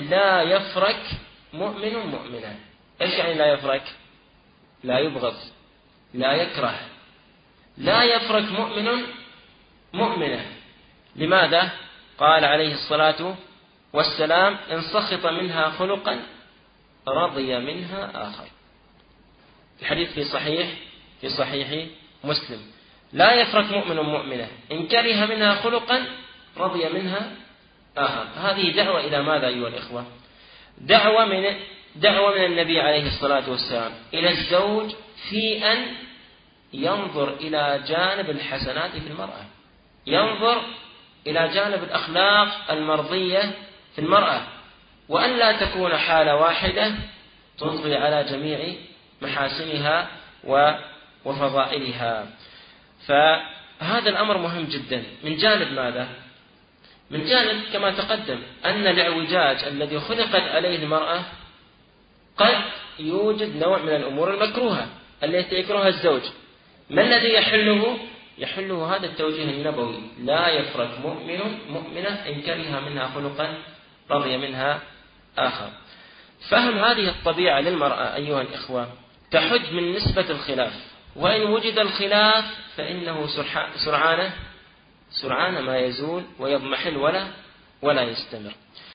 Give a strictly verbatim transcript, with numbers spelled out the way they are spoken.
لا يفرك مؤمن مؤمنا. إيش يعني لا يفرك؟ لا يبغض، لا يكره. لا يفرك مؤمن مؤمنا. لماذا؟ قال عليه الصلاة والسلام: إن سخط منها خلقا رضي منها آخر. الحديث في صحيح في صحيح مسلم: لا يفرك مؤمن مؤمنة، إن كره منها خلقا رضي منها آخر. هذه دعوة إلى ماذا أيها الإخوة؟ دعوة من دعوة من النبي عليه الصلاة والسلام إلى الزوج في أن ينظر إلى جانب الحسنات في المرأة، ينظر إلى جانب الأخلاق المرضية في المرأة، وأن لا تكون حالة واحدة تطغي على جميع محاسنها وفضائلها. فهذا الأمر مهم جدا. من جانب ماذا؟ من جانب كما تقدم أن الاعوجاج الذي خلقت عليه المرأة قد يوجد نوع من الأمور المكروهة التي يكرهها الزوج. ما الذي يحله؟ يحله هذا التوجيه النبوي: لا يفرق مؤمن مؤمنة، إن كره منها خلقا رضي منها آخر. فهم هذه الطبيعة للمرأة أيها الإخوة تحد من نسبة الخلاف، وإن وجد الخلاف فإنه سرعان سرعان ما يزول ويضمحل ولا ولا يستمر.